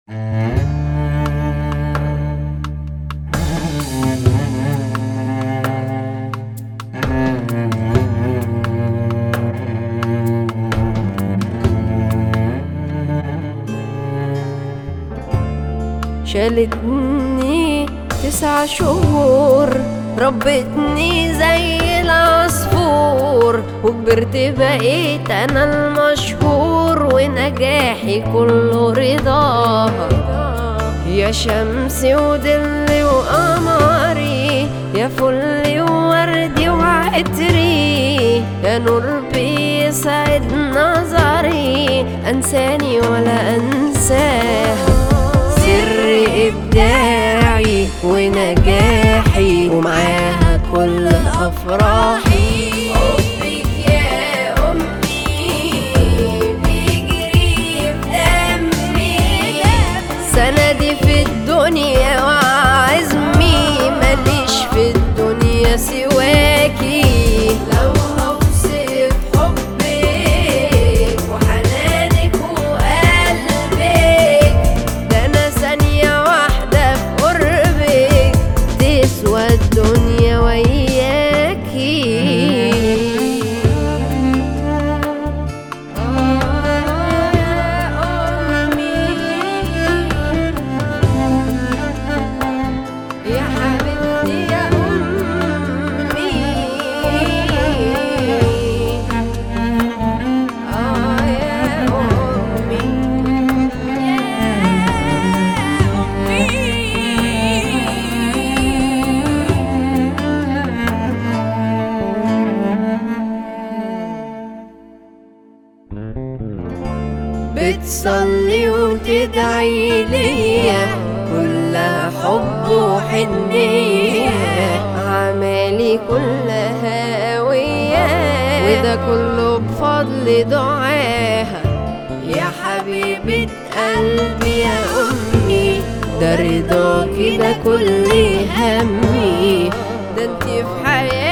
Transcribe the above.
شالتني 9 شهور، ربتني زي العصفور، وكبرت بقيت انا المشهور، ونجاحي كله رضاها. يا شمسي وضلي وقمري، يا فلي ووردي وعطري، يا نور بيسعد نظري، انساني ولا انساها. سر إبداعي ونجاحي، ومعاها كل أفراحي. حبك يا أمي بيجري في دمي، سندي في الدنيا وعزمي، ماليش في الدنيا سواكي. لو هوصف حبك وحنانك وقلبك، ده أنا ثانية واحدة في قربك تسوى الدنيا وياكي. يا حبيبتي يا أمي، يا أمي، بتصلي وتدعي ليا، كلها حب وحنية، أعمالي كلها هوية، وده كله بفضل دعاها. يا حبيبة قلبي يا أمي، ده رضاكي ده كل همي، ده انتي في حياتي